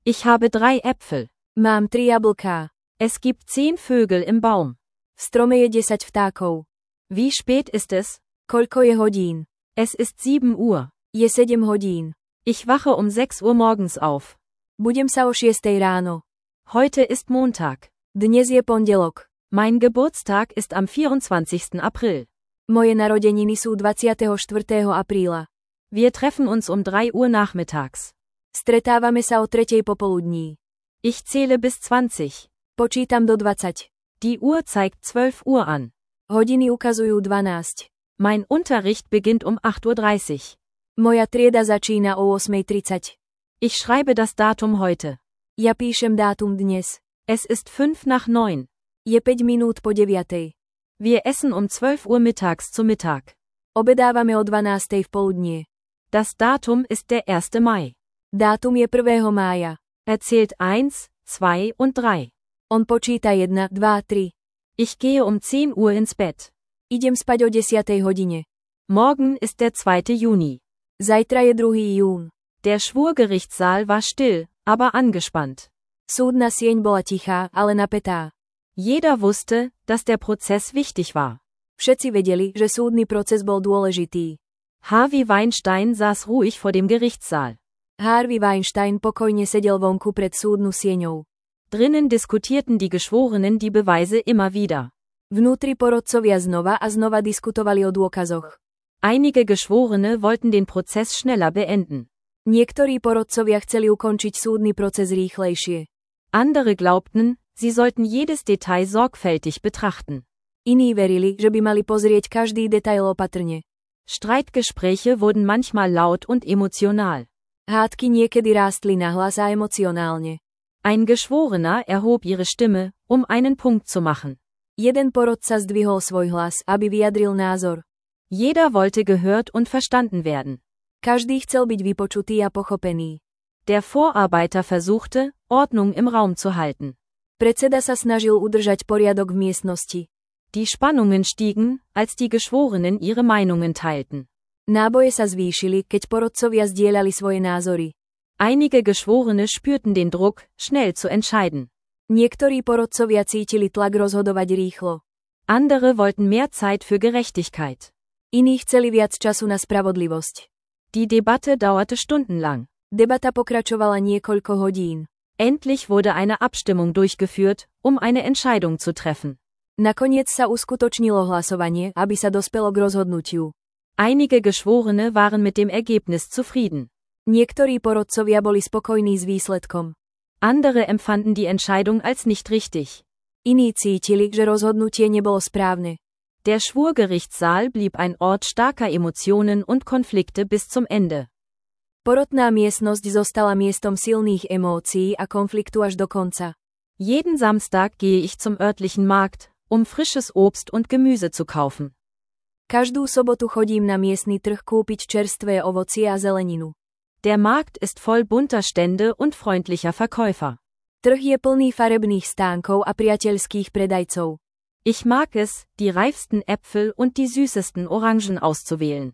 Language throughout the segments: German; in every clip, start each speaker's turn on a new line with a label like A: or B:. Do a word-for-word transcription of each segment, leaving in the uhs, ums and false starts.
A: Ich habe drei Äpfel.
B: Mám tri jablká.
A: Es gibt zehn Vögel im Baum.
B: V strome je desať vtákov.
A: Wie spät ist es?
B: Koľko je hodín?
A: Es ist sieben Uhr.
B: Je sedem hodín.
A: Ich wache um sechs Uhr morgens auf.
B: Budem sa o šiestej ráno.
A: Heute ist Montag.
B: Dnes je pondelok.
A: Mein Geburtstag ist am vierundzwanzigsten April.
B: Moje narodeniny sú dvadsiateho štvrtého apríla.
A: Wir treffen uns um drei Uhr nachmittags.
B: Stretávame sa o tretej popoludní.
A: Ich zähle bis zwanzig.
B: Počítam do dvadsať.
A: Die Uhr zeigt zwölf Uhr an.
B: Hodiny ukazujú dvanásť.
A: Mein Unterricht beginnt um acht Uhr dreißig.
B: Moja trieda začína o ôsmej tridsať.
A: Ich schreibe das Datum heute.
B: Ja píšem dátum dnes.
A: Es ist fünf nach neun.
B: Je päť minút po deviatej.
A: Wir essen um zwölf Uhr mittags zu Mittag.
B: Obedávame o dvanástej v poludnie.
A: Das Datum ist der erste Mai.
B: Dátum je prvého mája.
A: Er zählt eins, zwei und drei.
B: On počíta jedna, dva, tri.
A: Ich gehe um zehn Uhr ins Bett.
B: Idem spať o desiatej hodine.
A: Morgen ist der zweite Juni.
B: Zajtra je druhý jún.
A: Der Schwurgerichtssaal war still, aber angespannt.
B: Súdna sieň bola tichá, ale napätá.
A: Jeder wusste, dass der Prozess wichtig war.
B: Všetci vedeli, že súdny proces bol dôležitý.
A: Harvey Weinstein saß ruhig vor dem Gerichtssaal.
B: Harvey Weinstein pokojne sedel vonku pred súdnu sieňou.
A: Drinnen diskutierten die Geschworenen die Beweise immer wieder.
B: Vnútri porodcovia znova a znova diskutovali o dôkazoch.
A: Einige Geschworene wollten den Prozess schneller beenden.
B: Niektorí porodcovia chceli ukončiť súdny proces rýchlejšie.
A: Andere glaubten, sie sollten jedes Detail sorgfältig betrachten.
B: Iní verili, že by mali pozrieť každý detail opatrne.
A: Streitgespräche wurden manchmal laut und emotional.
B: Hádky niekedy rástli nahlas a emocionálne.
A: Ein Geschworener erhob ihre Stimme, um einen Punkt zu machen.
B: Jeden porodca zdvihol svoj hlas, aby vyjadril názor.
A: Jeder wollte gehört und verstanden werden.
B: Každý chcel byť vypočutý a pochopený.
A: Der Vorarbeiter versuchte, Ordnung im Raum zu halten.
B: Predseda sa snažil udržať poriadok v miestnosti.
A: Die Spannungen stiegen, als die Geschworenen ihre Meinungen teilten.
B: Náboje sa zvýšili, keď porodcovia zdieľali svoje názory.
A: Einige Geschworene spürten den Druck, schnell zu entscheiden.
B: Niektorí porodcovia cítili tlak rozhodovať rýchlo.
A: Andere wollten mehr Zeit für Gerechtigkeit.
B: Iní chceli viac času na spravodlivosť.
A: Die Debatte dauerte stundenlang.
B: Debata pokračovala niekoľko hodín.
A: Endlich wurde eine Abstimmung durchgeführt, um eine Entscheidung zu treffen.
B: Nakoniec sa uskutočnilo hlasovanie, aby sa dospelo k rozhodnutiu.
A: Einige Geschworene waren mit dem Ergebnis zufrieden.
B: Niektorí porodcovia boli spokojní s výsledkom.
A: Andere empfanden die Entscheidung als nicht richtig.
B: Iní cítili, že rozhodnutie nebolo správne.
A: Der Schwurgerichtssaal blieb ein Ort starker Emotionen und Konflikte bis zum Ende.
B: Porotná miestnosť zostala miestom silných emócií a konfliktu až do konca.
A: Jeden Samstag gehe ich zum örtlichen Markt, um frisches Obst und Gemüse zu kaufen.
B: Každú sobotu chodím na miestny trh kúpiť čerstvé ovocie a zeleninu.
A: Der Markt ist voll bunter Stände und freundlicher Verkäufer.
B: Trh je plný farebných stánkov a priateľských predajcov.
A: Ich mag es, die reifsten Äpfel und die süßesten Orangen auszuwählen.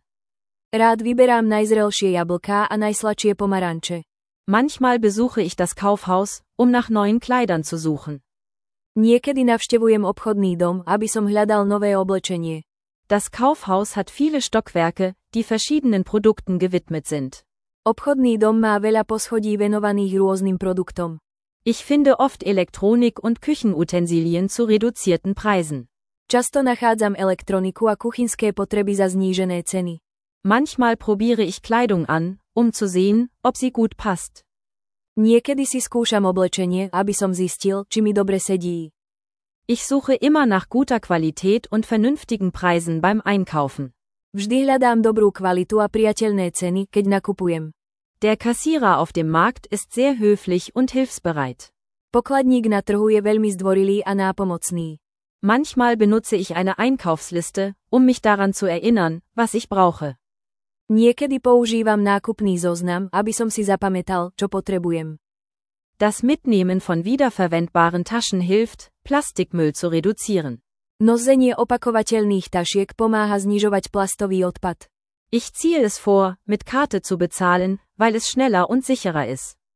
B: Rád vyberám najzrelšie jablká a najsladšie pomaranče.
A: Manchmal besuche ich das Kaufhaus, um nach neuen Kleidern zu suchen.
B: Niekedy navštevujem obchodný dom, aby som hľadal nové oblečenie.
A: Das Kaufhaus hat viele Stockwerke, die verschiedenen Produkten gewidmet sind.
B: Obchodný dom má veľa poschodí venovaných rôznym produktom.
A: Ich finde oft Elektronik und Küchenutensilien zu reduzierten Preisen.
B: Často nachádzam elektroniku a kuchynské potreby za znížené ceny.
A: Manchmal probiere ich Kleidung an, um zu sehen, ob sie gut passt.
B: Niekedy si skúšam oblečenie, aby som zistil, či mi dobre sedí.
A: Ich suche immer nach guter Qualität und vernünftigen Preisen beim Einkaufen.
B: Vždy hľadám dobrú kvalitu a priateľné ceny, keď nakupujem.
A: Der Kassierer auf dem Markt ist sehr höflich und hilfsbereit.
B: Pokladník na trhu je veľmi zdvorilý a nápomocný.
A: Manchmal benutze ich eine Einkaufsliste, um mich daran zu erinnern, was ich brauche.
B: Niekedy používam nákupný zoznam, aby som si zapamätal, čo potrebujem.
A: Das Mitnehmen von wiederverwendbaren Taschen hilft, Plastikmüll zu reduzieren.
B: Nosenie opakovateľných tašiek pomáha znižovať plastový odpad.
A: Ich ziehe es vor, mit Karte zu bezahlen, weil es schneller und sicherer ist.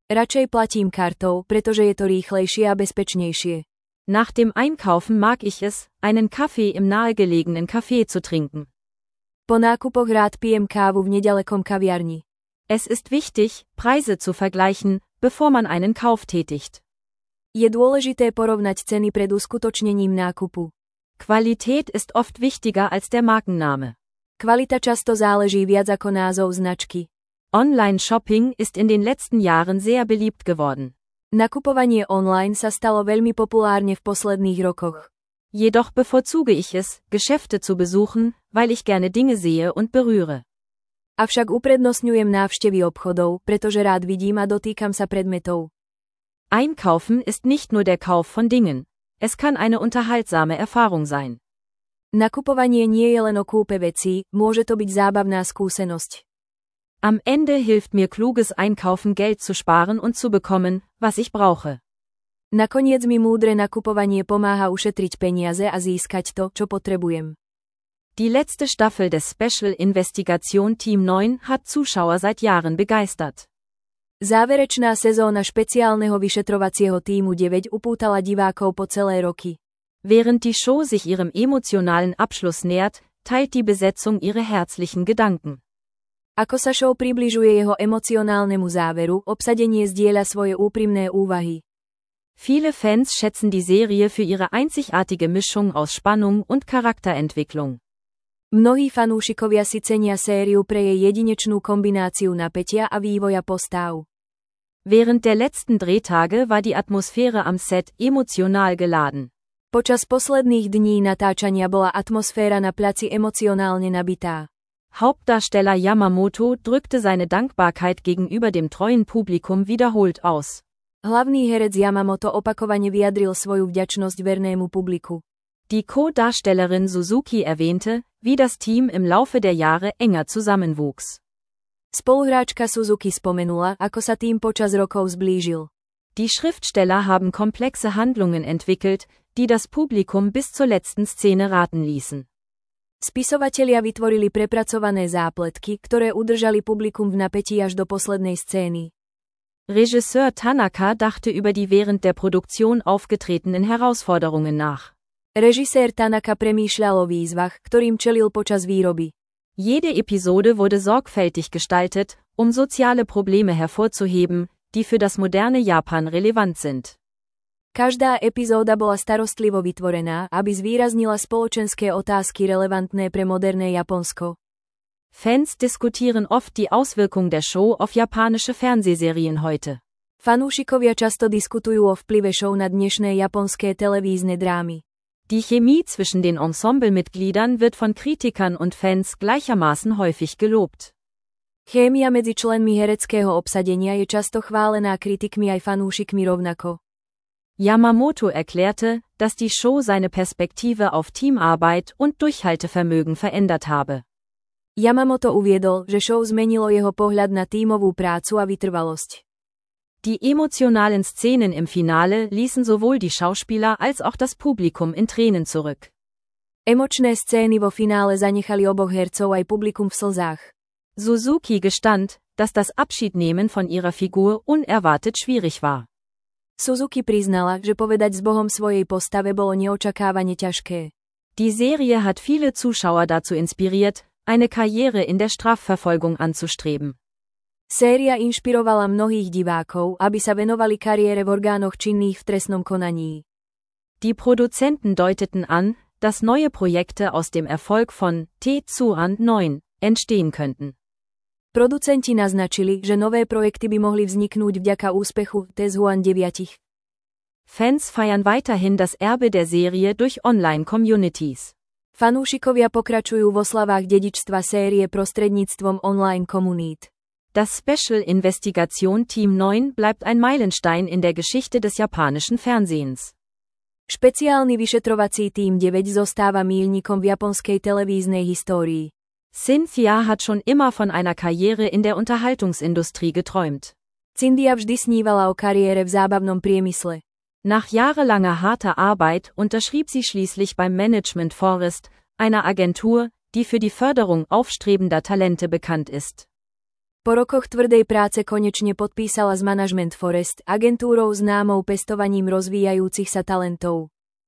B: Radšej platím kartou, pretože je to rýchlejšie a bezpečnejšie.
A: Nach dem Einkaufen mag ich es, einen Kaffee im nahegelegenen Café zu trinken.
B: Po nákupoch rád pijem kávu v nedalekom kaviarni.
A: Es ist wichtig, Preise zu vergleichen, bevor man einen Kauf tätigt.
B: Je dôležité porovnať ceny pred uskutočnením nákupu.
A: Qualität ist oft wichtiger als der Markenname.
B: Kvalita často záleží viac ako názov značky.
A: Online-Shopping ist in den letzten Jahren sehr beliebt geworden.
B: Nakupovanie online sa stalo veľmi populárne v posledných rokoch.
A: Jedoch bevorzuge ich es, Geschäfte zu besuchen, weil ich gerne Dinge sehe und berühre.
B: Avšak uprednostňujem návštevy obchodov, pretože rád vidím a dotýkam sa predmetov.
A: Einkaufen ist nicht nur der Kauf von Dingen. Es kann eine unterhaltsame Erfahrung sein.
B: Nakupovanie nie je len o kúpe vecí, môže to byť zábavná skúsenosť.
A: Am Ende hilft mir kluges Einkaufen, Geld zu sparen und zu bekommen, was ich brauche.
B: Nakoniec mi múdre nakupovanie pomáha ušetriť peniaze a získať to, čo potrebujem.
A: Die letzte Staffel des Special Investigation Team neun hat Zuschauer seit Jahren begeistert.
B: Záverečná sezóna špeciálneho vyšetrovacieho tímu deväť upútala divákov po celé roky.
A: Während die Show sich ihrem emotionalen Abschluss nähert, teilt die Besetzung ihre herzlichen Gedanken.
B: Ako sa show približuje jeho emocionálnemu záveru, obsadenie zdieľa svoje úprimné úvahy.
A: Viele Fans schätzen die Serie für ihre einzigartige Mischung aus Spannung und Charakterentwicklung.
B: Mnohí fanúšikovia si cenia sériu pre jej jedinečnú kombináciu napätia a vývoja postáv.
A: Während der letzten Drehtage war die Atmosphäre am Set emotional geladen.
B: Počas posledných dní natáčania bola atmosféra na placi emocionálne nabitá.
A: Hauptdarsteller Yamamoto drückte seine Dankbarkeit gegenüber dem treuen Publikum wiederholt aus.
B: Hlavný herec Yamamoto opakovane vyjadril svoju vďačnosť vernému publiku.
A: Die Co-Darstellerin Suzuki erwähnte, wie das Team im Laufe der Jahre enger zusammenwuchs.
B: Spoluhráčka Suzuki spomenula, ako sa tým počas rokov zblížil.
A: Die Schriftsteller haben komplexe Handlungen entwickelt, die das Publikum bis zur letzten Szene raten ließen.
B: Spisovatelia vytvorili prepracované zápletky, ktoré udržali publikum v napätí až do poslednej scény.
A: Regisseur Tanaka dachte über die während der Produktion aufgetretenen Herausforderungen nach.
B: Režisér Tanaka premýšľal o výzvach, ktorým čelil počas výroby.
A: Jede Episode wurde sorgfältig gestaltet, um soziale Probleme hervorzuheben, die für das moderne Japan relevant sind.
B: Každá epizóda bola starostlivo vytvorená, aby zvýraznila spoločenské otázky relevantné pre moderné Japonsko.
A: Fans diskutieren oft die Auswirkung der Show auf japanische Fernsehserien heute.
B: Fanúšikovia často diskutujú o vplyve show na dnešné japonské televízne drámy.
A: Die Chemie zwischen den Ensemblemitgliedern wird von Kritikern und Fans gleichermaßen häufig gelobt.
B: Chémia medzi členmi hereckého obsadenia je často chválená kritikmi aj fanúšikmi rovnako.
A: Yamamoto erklärte, dass die Show seine Perspektive auf Teamarbeit und Durchhaltevermögen verändert habe.
B: Yamamoto uviedol, že show zmenilo jeho pohľad na tímovú prácu a vytrvalosť.
A: Die emotionalen Szenen im Finale ließen sowohl die Schauspieler als auch das Publikum in Tränen zurück.
B: Emočné scény vo finále zanechali oboch hercov aj publikum v slzách.
A: Suzuki gestand, dass das Abschiednehmen von ihrer Figur unerwartet schwierig war.
B: Suzuki priznala, že povedať s Bohom svojej postave bolo neočakávane ťažké.
A: Die Serie hat viele Zuschauer dazu inspiriert, eine Karriere in der Strafverfolgung anzustreben.
B: Séria inšpirovala mnohých divákov, aby sa venovali kariére v orgánoch činných v trestnom konaní.
A: Die Produzenten deuteten an, dass neue Projekte aus dem Erfolg von Tetsuan neun entstehen könnten.
B: Producenti naznačili, že nové projekty by mohli vzniknúť vďaka úspechu Tetsuan deväť.
A: Fans feiern weiterhin das Erbe der Serie durch Online-Communities.
B: Fanúšikovia pokračujú vo slavách dedičstva série prostredníctvom online komunít.
A: Das Special Investigation Team neun bleibt ein Meilenstein in der Geschichte des japanischen Fernsehens.
B: Špeciálny vyšetrovací tím deväť zostáva míľnikom v japonskej televíznej histórii.
A: Cynthia hat schon immer von einer Karriere in der Unterhaltungsindustrie geträumt.
B: Cynthia vždy snívala o kariére v zábavnom priemysle.
A: Nach jahrelanger harter Arbeit unterschrieb sie schließlich beim Management Forest, einer Agentur, die für die Förderung aufstrebender Talente bekannt ist.
B: Po rokoch tvrdej práce konečne podpísala s Management Forest, agentúrou známou pestovaním rozvíjajúcich sa talentov.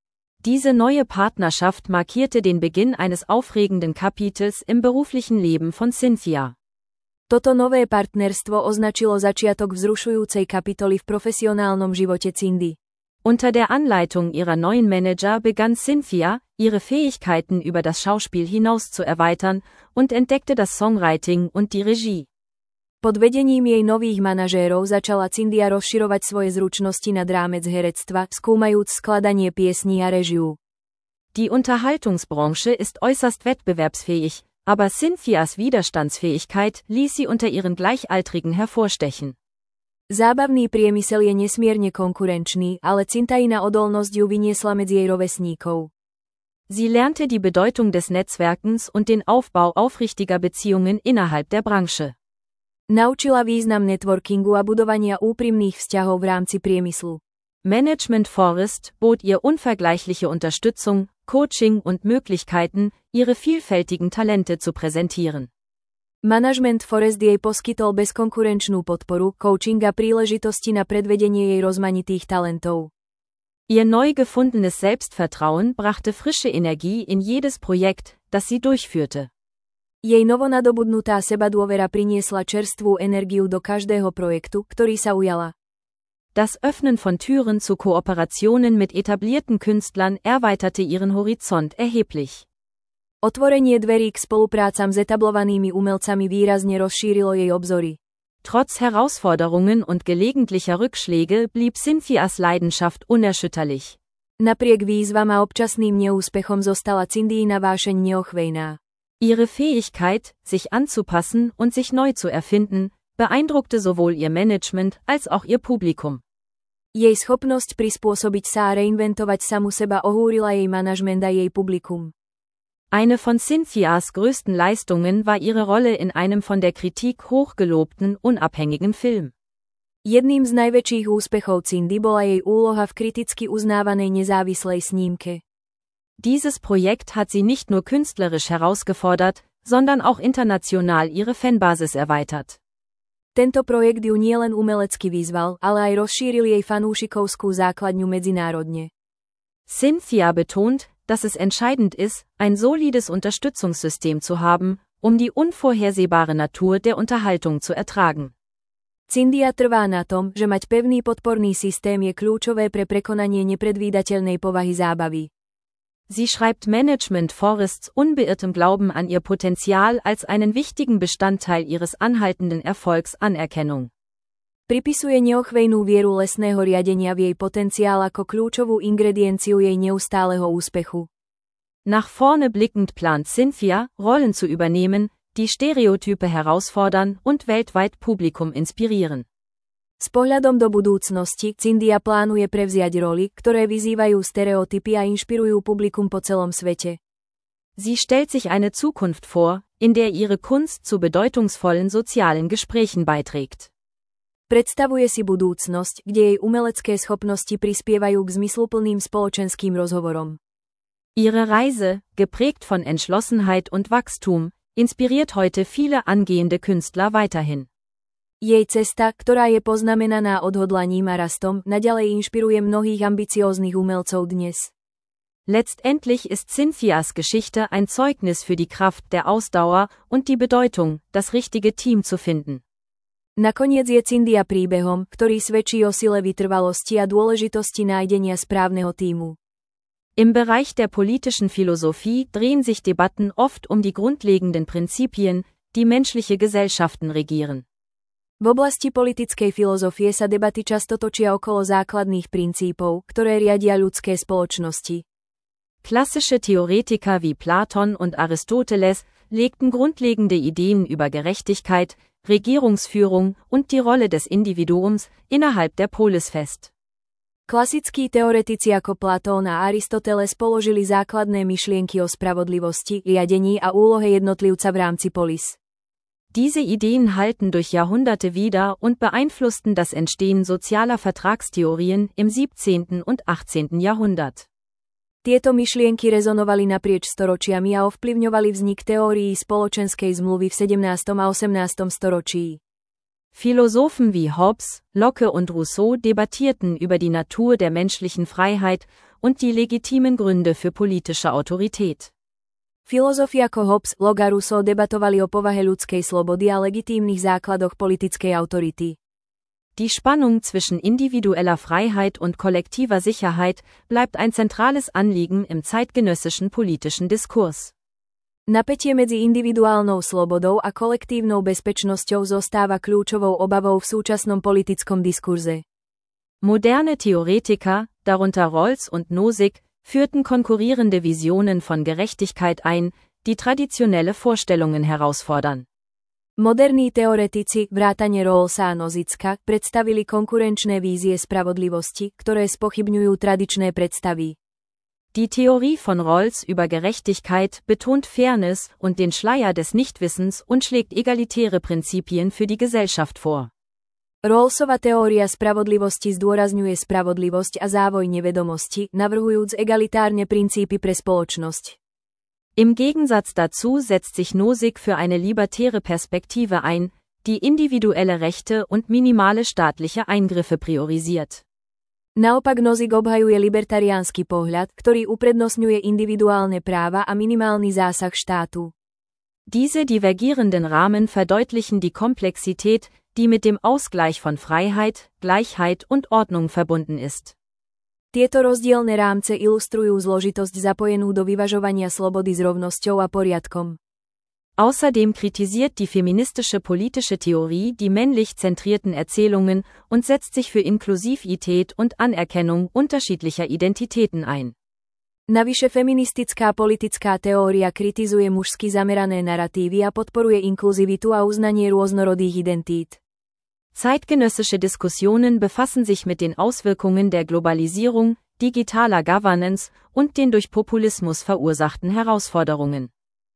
A: Diese neue Partnerschaft markierte den Beginn eines aufregenden Kapitels im beruflichen Leben von Cynthia.
B: Toto nové partnerstvo označilo začiatok vzrušujúcej kapitoly v profesionálnom živote Cindy.
A: Unter der Anleitung ihrer neuen Manager begann Cynthia, ihre Fähigkeiten über das Schauspiel hinaus zu erweitern und entdeckte das Songwriting und die Regie.
B: Pod vedením jej nových manažérov začala Cynthia rozširovať svoje zručnosti nad rámec herectva, skúmajúc skladanie piesní a režiu.
A: Die Unterhaltungsbranche ist äußerst wettbewerbsfähig, aber Cynthias Widerstandsfähigkeit ließ sie unter ihren Gleichaltrigen hervorstechen.
B: Zábavný priemysel je nesmierne konkurenčný, ale Cynthaina odolnosť ju vyniesla medzi jej rovesníkov.
A: Sie lernte die Bedeutung des Netzwerkens und den Aufbau aufrichtiger Beziehungen innerhalb der Branche.
B: Naučila význam networkingu a budovania úprimných vzťahov v rámci priemyslu.
A: Management Forest bot ihr unvergleichliche Unterstützung, Coaching und Möglichkeiten, ihre vielfältigen Talente zu präsentieren.
B: Management Forest jej poskytol bezkonkurenčnú podporu, coaching a príležitosti na predvedenie jej rozmanitých talentov.
A: Ihr neu gefundenes Selbstvertrauen brachte frische Energie in jedes Projekt, das sie durchführte.
B: Jej novonadobudnutá sebadôvera priniesla čerstvú energiu do každého projektu, ktorý sa ujala.
A: Das Öffnen von Türen zu Kooperationen mit etablierten Künstlern erweiterte ihren Horizont erheblich.
B: Otvorenie dverí k spoluprácam s etablovanými umelcami výrazne rozšírilo jej obzory.
A: Trotz Herausforderungen und gelegentlicher Rückschläge blieb Cynthias Leidenschaft unerschütterlich.
B: Napriek výzvam a občasným neúspechom zostala Cindyina vášeň neochvejná.
A: Ihre Fähigkeit, sich anzupassen und sich neu zu erfinden, beeindruckte sowohl ihr Management als auch ihr Publikum.
B: Jej schopnosť prispôsobiť sa a reinventovať samu seba ohúrila jej manažment a jej publikum.
A: Eine von Cynthias größten Leistungen war ihre Rolle in einem von der Kritik hochgelobten, unabhängigen Film.
B: Jedným z najväčších úspechov Cindy bola jej úloha v kriticky uznávanej nezávislej snímke.
A: Dieses Projekt hat sie nicht nur künstlerisch herausgefordert, sondern auch international ihre Fanbasis erweitert.
B: Tento projekt ju nielen umelecky vyzval, ale aj rozšíril jej fanúšikovskú základňu medzinárodne.
A: Cynthia betont, dass es entscheidend ist, ein solides Unterstützungssystem zu haben, um die unvorhersehbare Natur der Unterhaltung zu ertragen.
B: Cynthia trvá na tom, že mať pevný podporný systém je kľúčové pre prekonanie nepredvídateľnej povahy zábavy.
A: Sie schreibt Management Forests unbeirrtem Glauben an ihr Potenzial als einen wichtigen Bestandteil ihres anhaltenden Erfolgs Anerkennung.
B: Pripisuje neochvejnú vieru lesného riadenia v jej potenciál ako kľúčovú ingredienciu jej neustáleho úspechu.
A: Nach vorne blickend plant Cynthia, Rollen zu übernehmen, die Stereotype herausfordern und weltweit Publikum inspirieren.
B: S pohľadom do budúcnosti Cynthia plánuje prevziať roly, ktoré vyzývajú stereotypy a inšpirujú publikum po celom svete.
A: Sie stellt sich eine Zukunft vor, in der ihre Kunst zu bedeutungsvollen sozialen Gesprächen beiträgt.
B: Predstavuje si budúcnosť, kde jej umelecké schopnosti prispievajú k zmysluplným spoločenským rozhovorom.
A: Ihre Reise, geprägt von Entschlossenheit und Wachstum, inspiriert heute viele angehende Künstler weiterhin.
B: Jej cesta, ktorá je poznamenaná odhodlaním a rastom, naďalej inšpiruje mnohých ambicióznych umelcov dnes.
A: Letztendlich ist Cynthias Geschichte ein Zeugnis für die Kraft der Ausdauer und die Bedeutung, das richtige Team zu finden.
B: Nakoniec je Cynthia príbehom, ktorý svedčí o sile vytrvalosti a dôležitosti nájdenia správneho tímu.
A: Im Bereich der politischen Philosophie drehen sich Debatten oft um die grundlegenden Prinzipien, die menschliche Gesellschaften regieren.
B: V oblasti politickej filozofie sa debaty často točia okolo základných princípov, ktoré riadia ľudské spoločnosti.
A: Klassische Theoretiker wie Platon und Aristoteles legten grundlegende Ideen über Gerechtigkeit, Regierungsführung und die Rolle des Individuums innerhalb der Polis fest.
B: Klasickí teoretici ako Platón a Aristoteles položili základné myšlienky o spravodlivosti, riadení a úlohe jednotlivca v rámci polis.
A: Diese Ideen halten durch Jahrhunderte wider und beeinflussten das Entstehen sozialer Vertragstheorien im siebzehnten und achtzehnten Jahrhundert.
B: Tieto myšlienky rezonovali naprieč storočiami a ovplyvňovali vznik teórií spoločenskej zmluvy v sedemnástom a osemnástom storočí.
A: Philosophen wie Hobbes, Locke und Rousseau debattierten über die Natur der menschlichen Freiheit und die legitimen Gründe für politische Autorität.
B: Filozofi ako Hobbes, Locke a Rousseau debatovali o povahe ľudskej slobody a legitímnych základoch politickej autority.
A: Die Spannung zwischen individueller Freiheit und kollektiver Sicherheit bleibt ein zentrales Anliegen im zeitgenössischen politischen Diskurs.
B: Napätie medzi individuálnou slobodou a kolektívnou bezpečnosťou zostáva kľúčovou obavou v súčasnom politickom diskurze.
A: Moderne Theoretiker, darunter Rawls und Nozick, führten konkurrierende Visionen von Gerechtigkeit ein, die traditionelle Vorstellungen herausfordern.
B: Moderní teoretici, vrátane Rawlsa a Nozicka, predstavili konkurenčné vízie spravodlivosti, ktoré spochybňujú tradičné predstavy.
A: Die Theorie von Rawls über Gerechtigkeit betont Fairness und den Schleier des Nichtwissens und schlägt egalitäre Prinzipien für die Gesellschaft vor.
B: Rawlsova teória spravodlivosti zdôrazňuje spravodlivosť a závoj nevedomosti, navrhujúc egalitárne princípy pre spoločnosť.
A: Im Gegensatz dazu setzt sich Nozick für eine libertäre Perspektive ein, die individuelle Rechte und minimale staatliche Eingriffe priorisiert.
B: Naopak Nozick obhajuje libertariánsky pohľad, ktorý uprednostňuje individuálne práva a minimálny zásah štátu.
A: Diese divergierenden Rahmen verdeutlichen die Komplexität, die mit dem Ausgleich von Freiheit, Gleichheit und Ordnung verbunden ist.
B: Tieto rozdielne rámce ilustrujú zložitosť zapojenú do vyvažovania slobody s rovnosťou a poriadkom.
A: Außerdem kritisiert die feministische politische Theorie die männlich zentrierten Erzählungen und setzt sich für Inklusivität und Anerkennung unterschiedlicher Identitäten ein.
B: Navyše feministická politická teória kritizuje mužsky zamerané naratívy a podporuje inkluzivitu a uznanie rôznorodých identít.
A: Zeitgenössische Diskussionen befassen sich mit den Auswirkungen der Globalisierung, digitaler Governance und den durch Populismus verursachten Herausforderungen.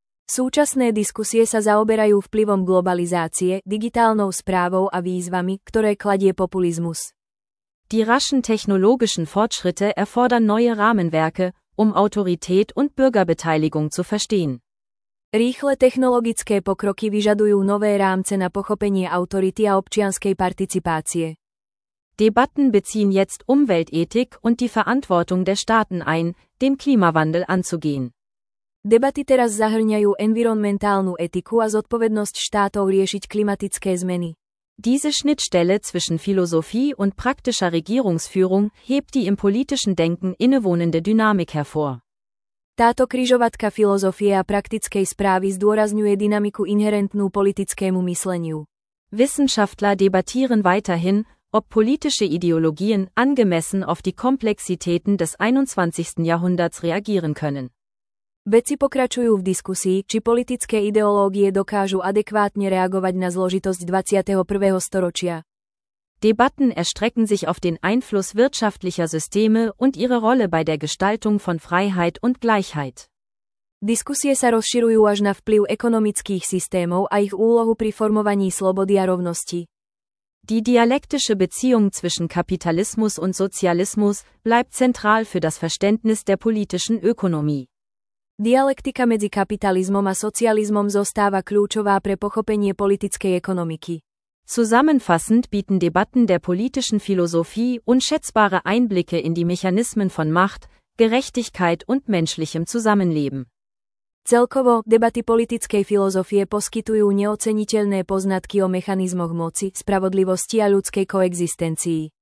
B: Súčasné diskusie sa zaoberajú vplyvom globalizácie, digitálnou správou a výzvami, ktoré kladie populizmus.
A: Die raschen technologischen Fortschritte erfordern neue Rahmenwerke, um Autorität und Bürgerbeteiligung zu verstehen.
B: Rýchle technologické pokroky vyžadujú nové rámce na pochopenie autority a občianskej participácie.
A: Debatten beziehen jetzt Umweltethik und die Verantwortung der Staaten ein, den Klimawandel anzugehen.
B: Debaty teraz zahrňajú environmentálnu etiku a zodpovednosť štátov riešiť klimatické zmeny.
A: Diese Schnittstelle zwischen Philosophie und praktischer Regierungsführung hebt die im politischen Denken innewohnende Dynamik hervor.
B: Táto križovatka filozofie a praktickej správy zdôrazňuje dynamiku inherentnú politickému mysleniu.
A: Wissenschaftler debattieren weiterhin, ob politische Ideologien angemessen auf die Komplexitäten des einundzwanzigsten Jahrhunderts reagieren können.
B: Vedci pokračujú v diskusii, či politické ideológie dokážu adekvátne reagovať na zložitosť dvadsiateho prvého storočia.
A: Debatten erstrecken sich auf den Einfluss wirtschaftlicher Systeme und ihre Rolle bei der Gestaltung von Freiheit und Gleichheit.
B: Diskusie sa rozširujú až na vplyv ekonomických systémov a ich úlohu pri formovaní slobody a rovnosti.
A: Die dialektische Beziehung zwischen Kapitalismus und Sozialismus bleibt zentral für das Verständnis der politischen Ökonomie.
B: Dialektika medzi kapitalizmom a socializmom zostáva kľúčová pre pochopenie politickej ekonomiky.
A: Zusammenfassend bieten Debatten der politischen Philosophie unschätzbare Einblicke in die Mechanismen von Macht, Gerechtigkeit und menschlichem Zusammenleben.
B: Celkovo, debaty politickej filozofie poskytujú neoceniteľné poznatky o mechanizmoch moci, spravodlivosti a ľudskej koexistencii.